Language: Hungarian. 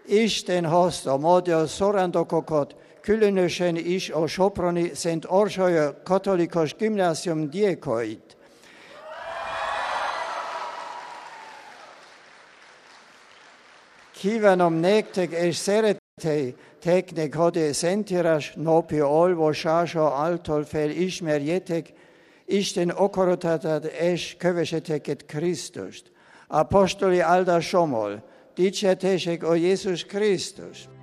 Isten hozta magyar szorándokokat, különösen is a soproni Szent Orsolya katolikus gimnázium diákait. Kívánom nektek és szeretetteknek, hogy a Szentírás napi olvasása által felismerjétek Isten akaratát és kövessétek Krisztust. Apostoli áldásommal dicsértessék a Jézus Krisztus.